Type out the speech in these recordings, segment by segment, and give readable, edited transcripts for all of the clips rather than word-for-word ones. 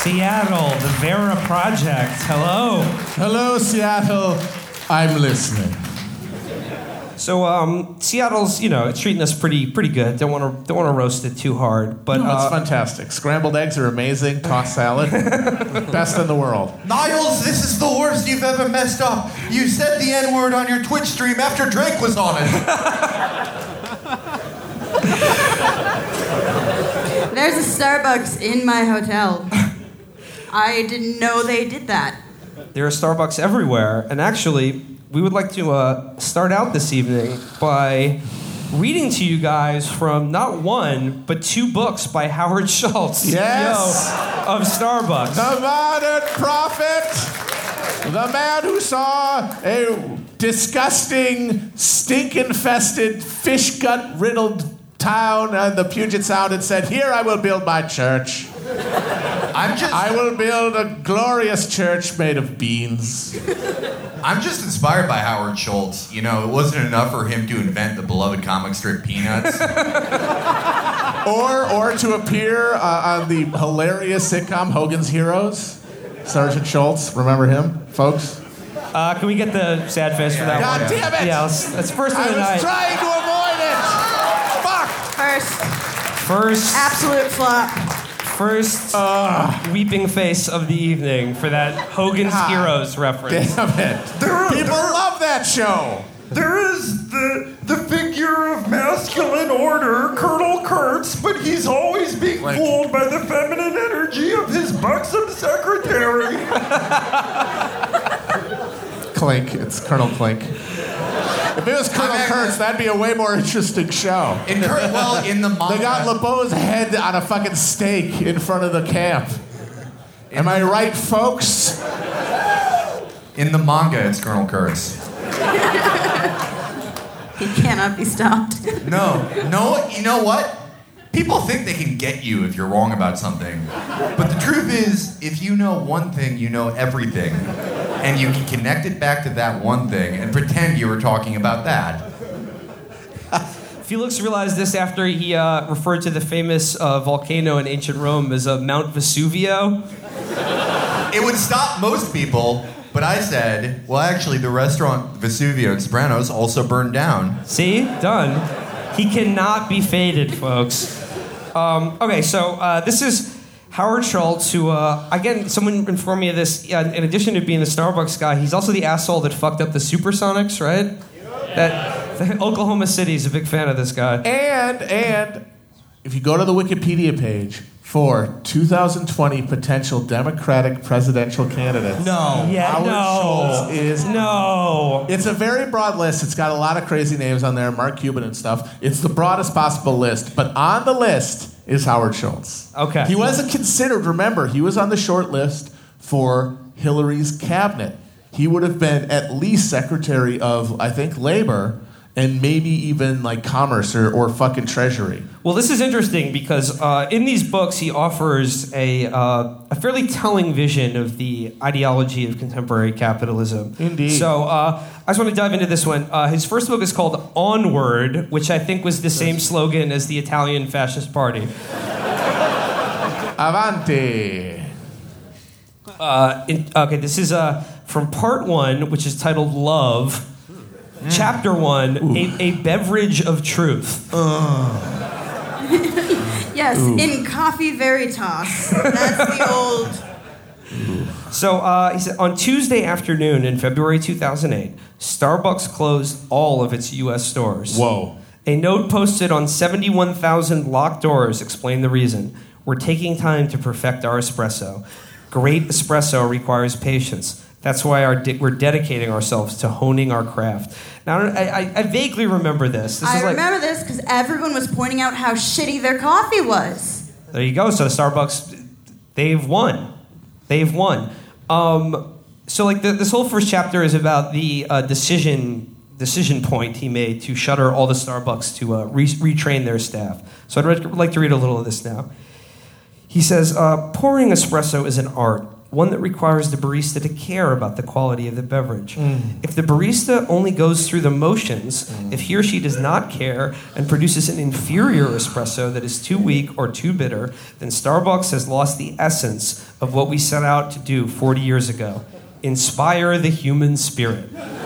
Seattle, the Vera Project. Hello. Hello, Seattle. I'm listening. So Seattle's, it's treating us pretty good. Don't want to roast it too hard, but That's fantastic. Scrambled eggs are amazing. Tossed salad, best in the world. Niles, this is the worst you've ever messed up. You said the N-word on your Twitch stream after Drake was on it. There's a Starbucks in my hotel. I didn't know they did that. There are Starbucks everywhere, and actually, we would like to start out this evening by reading to you guys from not one, but two books by Howard Schultz, Yes. CEO of Starbucks. The modern prophet, the man who saw a disgusting, stink-infested, fish-gut-riddled town in the Puget Sound and said, "Here I will build my church. I will build a glorious church made of beans." I'm just inspired by Howard Schultz. It wasn't enough for him to invent the beloved comic strip Peanuts. or to appear on the hilarious sitcom Hogan's Heroes. Sergeant Schultz, remember him, folks? Can we get the sad face for that God one? damn it! Yeah, that's first of the night. I was trying to avoid it! Fuck! First. Absolute flop. First weeping face of the evening for that Hogan's Heroes reference. Damn it. People love that show. There is the figure of masculine order, Colonel Kurtz, but he's always being fooled by the feminine energy of his buxom secretary. Clink. It's Colonel Clink. If it was Colonel Kurtz, that'd be a way more interesting show. In the manga, they got LeBeau's head on a fucking stake in front of the camp. Am I right, folks? In the manga, it's Colonel Kurtz. He cannot be stopped. No, you know what? People think they can get you if you're wrong about something. But the truth is, if you know one thing, you know everything. And you can connect it back to that one thing and pretend you were talking about that. Felix realized this after he referred to the famous volcano in ancient Rome as Mount Vesuvio. It would stop most people, but I said, well, actually, the restaurant Vesuvio in Sopranos also burned down. See? Done. He cannot be faded, folks. Okay, so this is Howard Schultz, who, again, someone informed me of this. In addition to being the Starbucks guy, he's also the asshole that fucked up the Supersonics, right? That Oklahoma City is a big fan of this guy. And if you go to the Wikipedia page for 2020 potential Democratic presidential candidates, Howard Schultz is It's a very broad list. It's got a lot of crazy names on there, Mark Cuban and stuff. It's the broadest possible list, but on the list is Howard Schultz. Okay. He wasn't considered, remember, he was on the short list for Hillary's cabinet. He would have been at least Secretary of, I think, Labor, and maybe even like Commerce or fucking Treasury. Well, this is interesting because in these books he offers a fairly telling vision of the ideology of contemporary capitalism. Indeed. So I just want to dive into this one. His first book is called Onward, which I think was the same slogan as the Italian Fascist Party. Avanti. Okay, this is from part 1, which is titled Love. Chapter 1, a beverage of truth. Yes, in Coffee Veritas. That's the old... So he said, on Tuesday afternoon in February 2008, Starbucks closed all of its U.S. stores. Whoa. A note posted on 71,000 locked doors explained the reason. We're taking time to perfect our espresso. Great espresso requires patience. That's why we're dedicating ourselves to honing our craft. Now, I vaguely remember this. I remember this because everyone was pointing out how shitty their coffee was. There you go. So Starbucks, they've won. They've won. So like this whole first chapter is about the decision point he made to shutter all the Starbucks to retrain their staff. So I'd like to read a little of this now. He says, pouring espresso is an art. one that requires the barista to care about the quality of the beverage. If the barista only goes through the motions, if he or she does not care and produces an inferior espresso that is too weak or too bitter, then Starbucks has lost the essence of what we set out to do 40 years ago. Inspire the human spirit.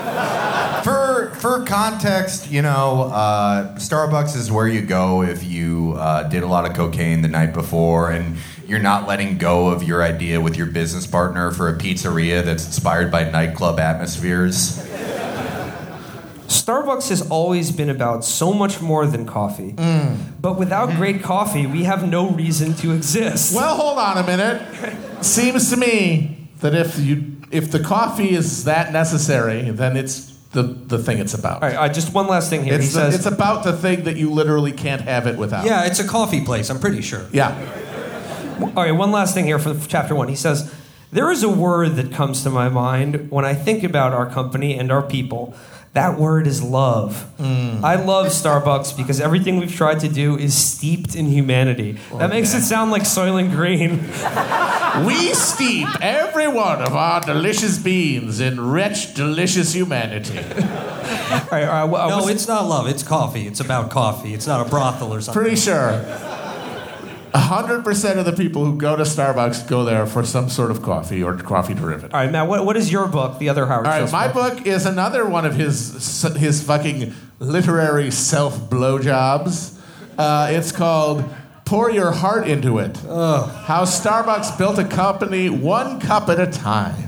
For context, Starbucks is where you go if you did a lot of cocaine the night before and you're not letting go of your idea with your business partner for a pizzeria that's inspired by nightclub atmospheres. Starbucks has always been about so much more than coffee. But without great coffee, we have no reason to exist. Well, hold on a minute. Seems to me that if the coffee is that necessary, then it's the thing it's about. All right, just one last thing here. It's about the thing that you literally can't have it without. Yeah, it's a coffee place, I'm pretty sure. Yeah. All right, one last thing here for chapter 1. He says, there is a word that comes to my mind when I think about our company and our people. That word is love. I love Starbucks because everything we've tried to do is steeped in humanity. That makes it sound like Soylent Green. We steep every one of our delicious beans in rich, delicious humanity. All right, no, it's not love. It's coffee. It's about coffee. It's not a brothel or something. Pretty sure 100% of the people who go to Starbucks go there for some sort of coffee or coffee derivative. All right, Matt, what is your book, The Other Howard Schultz? My book is another one of his fucking literary self-blowjobs. It's called Pour Your Heart Into It. How Starbucks Built a Company One Cup at a Time.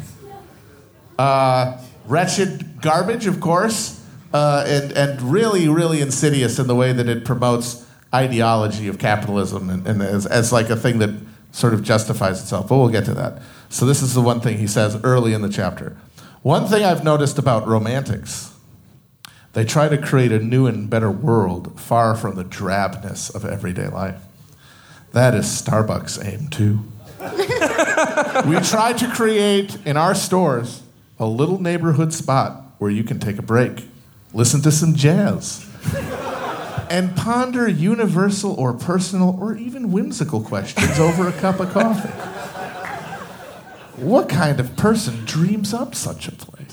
Wretched garbage, of course, and really, really insidious in the way that it promotes ideology of capitalism and as like a thing that sort of justifies itself. But we'll get to that. So this is the one thing he says early in the chapter. One thing I've noticed about romantics, they try to create a new and better world far from the drabness of everyday life. That is Starbucks' aim too. We try to create in our stores a little neighborhood spot where you can take a break, listen to some jazz, and ponder universal or personal or even whimsical questions over a cup of coffee. What kind of person dreams up such a place?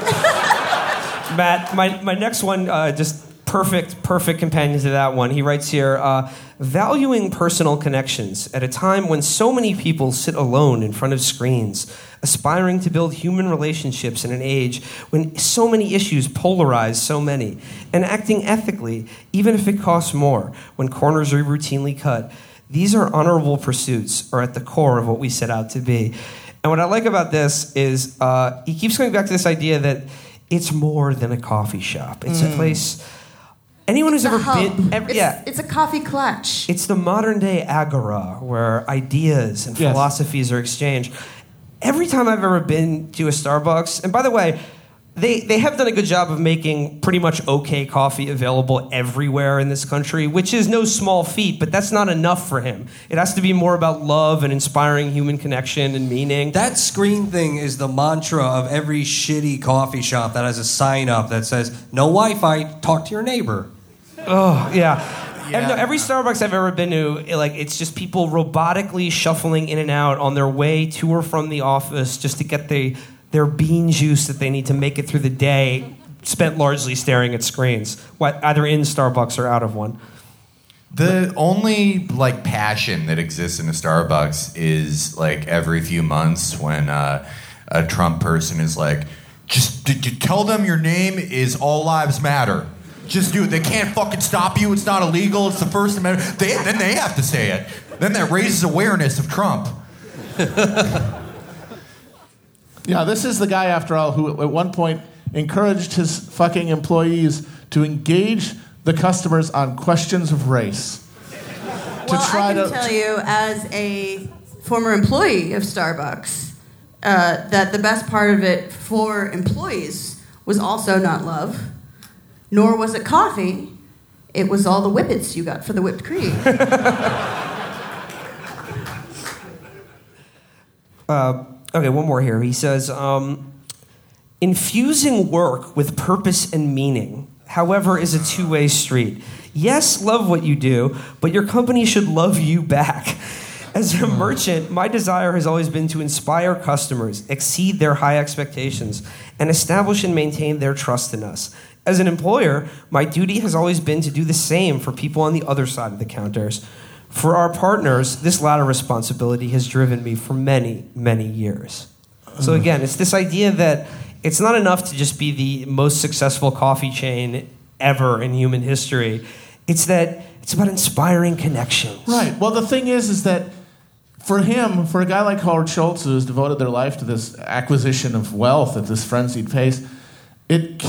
Matt, my next one, just perfect companion to that one. He writes here, valuing personal connections at a time when so many people sit alone in front of screens, aspiring to build human relationships in an age when so many issues polarize so many, and acting ethically, even if it costs more, when corners are routinely cut. These are honorable pursuits, are at the core of what we set out to be. And what I like about this is he keeps going back to this idea that it's more than a coffee shop. It's a place... Anyone who's ever been... It's a coffee clutch. It's the modern-day agora where ideas and philosophies are exchanged. Every time I've ever been to a Starbucks... And by the way, they have done a good job of making pretty much okay coffee available everywhere in this country, which is no small feat, but that's not enough for him. It has to be more about love and inspiring human connection and meaning. That screen thing is the mantra of every shitty coffee shop that has a sign up that says, no Wi-Fi, talk to your neighbor. Oh, yeah. No, every Starbucks I've ever been to, it's just people robotically shuffling in and out on their way to or from the office just to get their bean juice that they need to make it through the day, spent largely staring at screens, either in Starbucks or out of one. The only passion that exists in a Starbucks is every few months when a Trump person is just tell them your name is All Lives Matter. Just do it. They can't fucking stop you. It's not illegal. It's the First Amendment. Then they have to say it. Then that raises awareness of Trump. Yeah, this is the guy, after all, who at one point encouraged his fucking employees to engage the customers on questions of race. I can tell you, as a former employee of Starbucks, that the best part of it for employees was also not love. Nor was it coffee. It was all the whippets you got for the whipped cream. Okay, one more here. He says, infusing work with purpose and meaning, however, is a two-way street. Yes, love what you do, but your company should love you back. As a merchant, my desire has always been to inspire customers, exceed their high expectations, and establish and maintain their trust in us. As an employer, my duty has always been to do the same for people on the other side of the counters. For our partners, this latter responsibility has driven me for many, many years. So again, it's this idea that it's not enough to just be the most successful coffee chain ever in human history. It's about inspiring connections. Right. Well, the thing is that for him, for a guy like Howard Schultz, who has devoted their life to this acquisition of wealth at this frenzied pace, it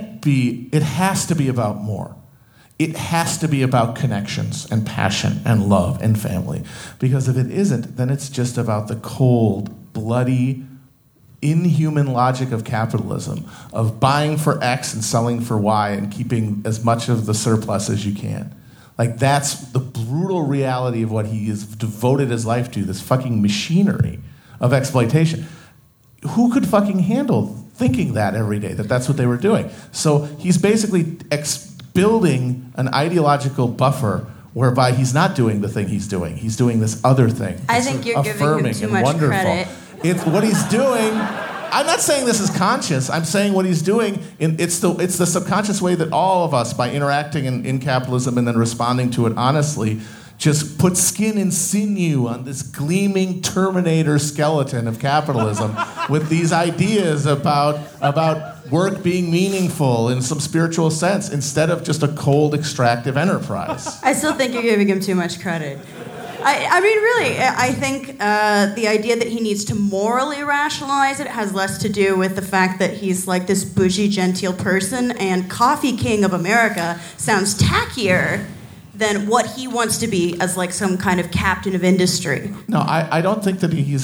has to be about more. It has to be about connections and passion and love and family. Because if it isn't, then it's just about the cold, bloody, inhuman logic of capitalism, of buying for X and selling for Y and keeping as much of the surplus as you can. Like, that's the brutal reality of what he has devoted his life to, this fucking machinery of exploitation. Who could fucking handle thinking that every day, that that's what they were doing? So he's basically building an ideological buffer whereby he's not doing the thing he's doing. He's doing this other thing. I think you're giving him too much credit. It's what he's doing. I'm not saying this is conscious. I'm saying what he's doing. It's the subconscious way that all of us, by interacting in capitalism and then responding to it honestly, just put skin and sinew on this gleaming Terminator skeleton of capitalism with these ideas about work being meaningful in some spiritual sense instead of just a cold extractive enterprise. I still think you're giving him too much credit. I mean, really, I think the idea that he needs to morally rationalize it has less to do with the fact that he's like this bougie, genteel person, and Coffee King of America sounds tackier than what he wants to be as like some kind of captain of industry. No, I don't think that he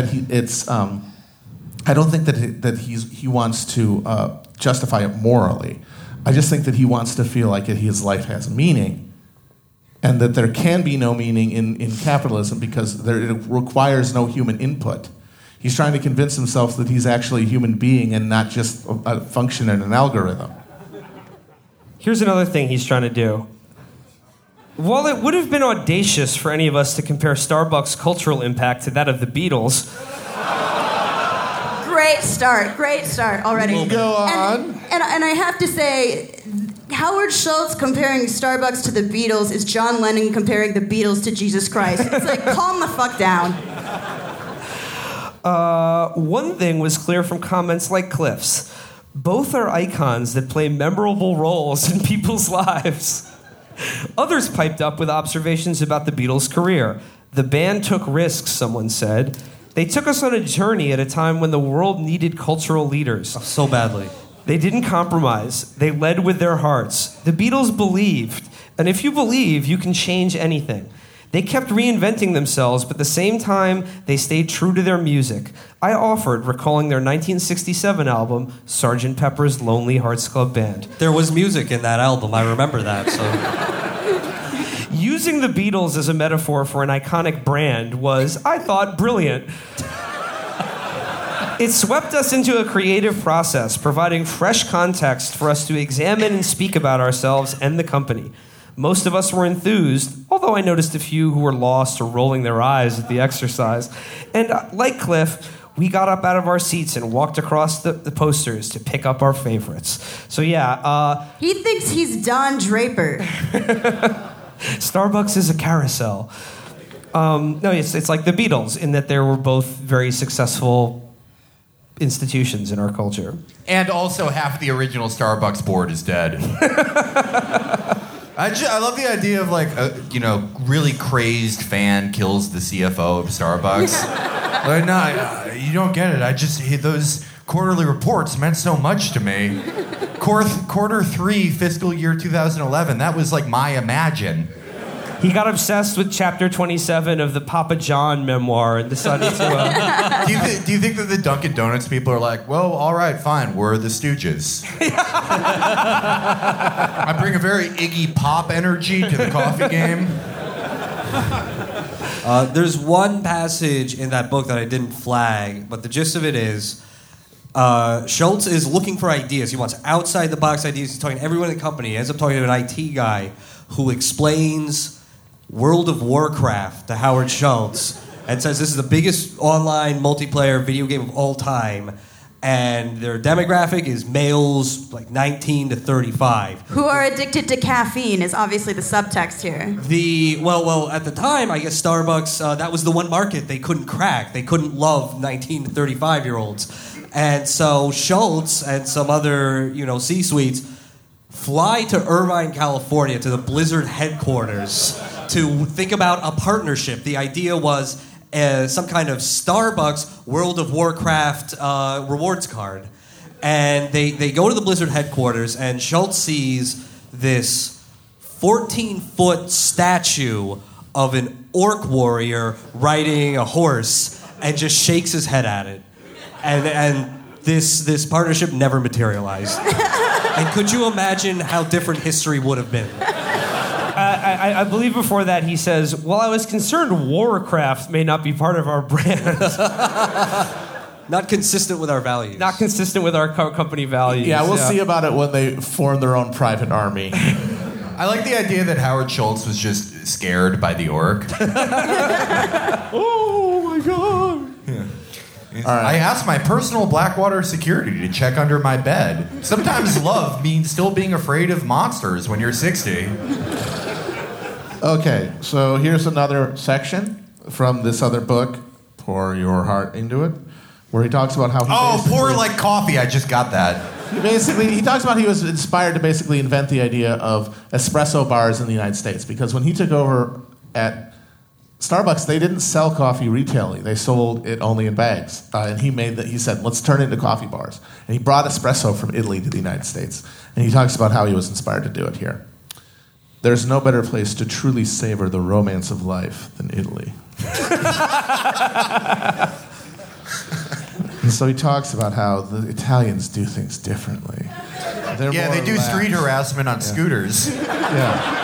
wants to justify it morally. I just think that he wants to feel like his life has meaning. And that there can be no meaning in capitalism because it requires no human input. He's trying to convince himself that he's actually a human being and not just a function in an algorithm. Here's another thing he's trying to do. While it would have been audacious for any of us to compare Starbucks' cultural impact to that of the Beatles... Great start already. We'll go on. And I have to say... Howard Schultz comparing Starbucks to the Beatles is John Lennon comparing the Beatles to Jesus Christ. It's like, calm the fuck down. One thing was clear from comments like Cliff's. Both are icons that play memorable roles in people's lives. Others piped up with observations about the Beatles' career. The band took risks, someone said. They took us on a journey at a time when the world needed cultural leaders. Oh, so badly. They didn't compromise. They led with their hearts. The Beatles believed, and if you believe, you can change anything. They kept reinventing themselves, but at the same time, they stayed true to their music. I offered, recalling their 1967 album, Sgt. Pepper's Lonely Hearts Club Band. There was music in that album, I remember that, so... Using the Beatles as a metaphor for an iconic brand was, I thought, brilliant. It swept us into a creative process, providing fresh context for us to examine and speak about ourselves and the company. Most of us were enthused, although I noticed a few who were lost or rolling their eyes at the exercise. And like Cliff, we got up out of our seats and walked across the posters to pick up our favorites. So yeah, he thinks he's Don Draper. Starbucks is a carousel. No, it's like the Beatles in that they were both very successful institutions in our culture. And also half the original Starbucks board is dead. I love the idea of like a really crazed fan kills the CFO of Starbucks. Like, no, you don't get it. Those quarterly reports meant so much to me. Quarter 3, fiscal year 2011. That was like my Imagine. He got obsessed with chapter 27 of the Papa John memoir and decided to... Do you think that the Dunkin' Donuts people are like, well, all right, fine, we're the Stooges. I bring a very Iggy Pop energy to the coffee game. There's one passage in that book that I didn't flag, but the gist of it is Schultz is looking for ideas. He wants outside-the-box ideas. He's talking to everyone in the company. He ends up talking to an IT guy who explains World of Warcraft to Howard Schultz and says this is the biggest online multiplayer video game of all time. And their demographic is males like 19 to 35. Who are addicted to caffeine is obviously the subtext here. Well, at the time, I guess Starbucks, that was the one market they couldn't crack. They couldn't love 19 to 35-year-olds. And so Schultz and some other, C-suites fly to Irvine, California, to the Blizzard headquarters to think about a partnership. The idea was some kind of Starbucks World of Warcraft rewards card. And they go to the Blizzard headquarters, and Schultz sees this 14-foot statue of an orc warrior riding a horse and just shakes his head at it. And this partnership never materialized. And could you imagine how different history would have been? I believe before that he says, well, I was concerned Warcraft may not be part of our brand. Not consistent with our values. Not consistent with our company values. Yeah, we'll see about it when they form their own private army. I like the idea that Howard Schultz was just scared by the orc. Oh, my God. Yeah. I asked my personal Blackwater security to check under my bed. Sometimes love means still being afraid of monsters when you're 60. Okay, so here's another section from this other book, Pour Your Heart Into It, where he talks about how he pour like coffee, I just got that. He talks about he was inspired to basically invent the idea of espresso bars in the United States, because when he took over at Starbucks, they didn't sell coffee retailly. They sold it only in bags. And he said, let's turn it into coffee bars. And he brought espresso from Italy to the United States. And he talks about how he was inspired to do it here. There's no better place to truly savor the romance of life than Italy. And so he talks about how the Italians do things differently. They do street harassment on scooters. Yeah.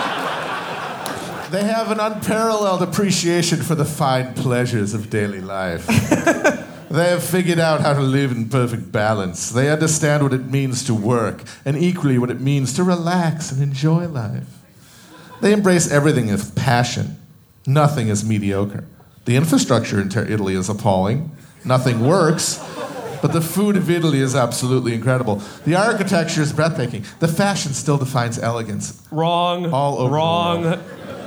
They have an unparalleled appreciation for the fine pleasures of daily life. They have figured out how to live in perfect balance. They understand what it means to work, and equally what it means to relax and enjoy life. They embrace everything with passion. Nothing is mediocre. The infrastructure in Italy is appalling. Nothing works. But the food of Italy is absolutely incredible. The architecture is breathtaking. The fashion still defines elegance. Wrong. All over Wrong. the world.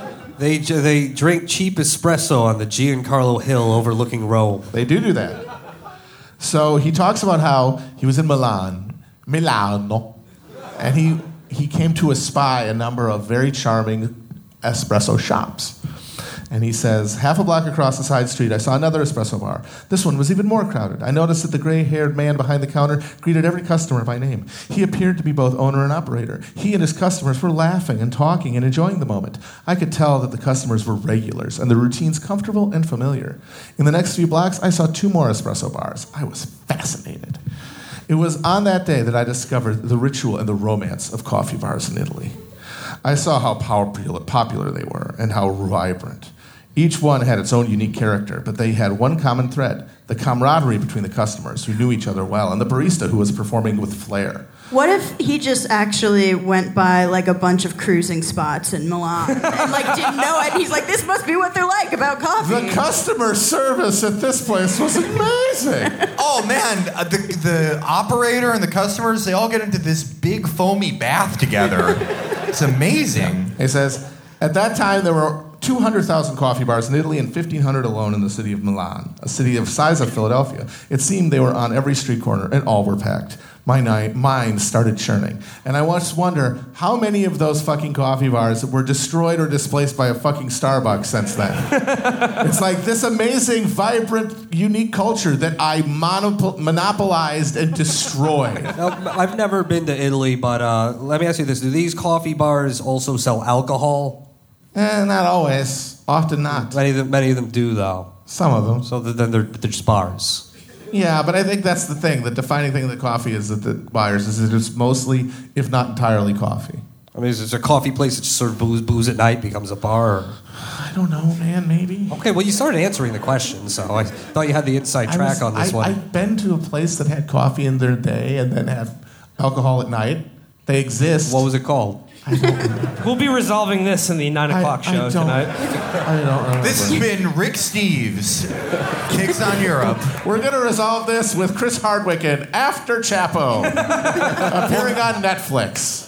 They drink cheap espresso on the Giancarlo Hill overlooking Rome. They do that. So he talks about how he was in Milano, and he came to espy a number of very charming espresso shops. And he says, half a block across the side street, I saw another espresso bar. This one was even more crowded. I noticed that the gray-haired man behind the counter greeted every customer by name. He appeared to be both owner and operator. He and his customers were laughing and talking and enjoying the moment. I could tell that the customers were regulars and the routines comfortable and familiar. In the next few blocks, I saw 2 more espresso bars. I was fascinated. It was on that day that I discovered the ritual and the romance of coffee bars in Italy. I saw how popular they were and how vibrant. Each one had its own unique character, but they had one common thread, the camaraderie between the customers who knew each other well and the barista who was performing with flair. What if he just actually went by like a bunch of cruising spots in Milan and like didn't know it? He's like, this must be what they're like about coffee. The customer service at this place was amazing. Oh man, the operator and the customers, they all get into this big foamy bath together. It's amazing. He says, at that time there were 200,000 coffee bars in Italy and 1,500 alone in the city of Milan, a city of the size of Philadelphia. It seemed they were on every street corner and all were packed. My mind started churning. And I once wonder how many of those fucking coffee bars were destroyed or displaced by a fucking Starbucks since then. It's like this amazing, vibrant, unique culture that I monopolized and destroyed. Now, I've never been to Italy, but let me ask you this. Do these coffee bars also sell alcohol? Not always. Often not. Many of them do, though. Some of them. So then they're just bars. Yeah, but I think that's the thing. The defining thing of the coffee is that the buyers is that it's mostly, if not entirely, coffee. I mean, is there a coffee place that just sort of booze at night becomes a bar? Or? I don't know, man. Maybe. Okay, well, you started answering the question, so I thought you had the inside track on this one. I've been to a place that had coffee in their day and then had alcohol at night. They exist. What was it called? We'll be resolving this in the 9 o'clock show tonight. I don't remember. This has been Rick Steves, Kicks on Europe. We're going to resolve this with Chris Hardwick in After Chapo, appearing on Netflix.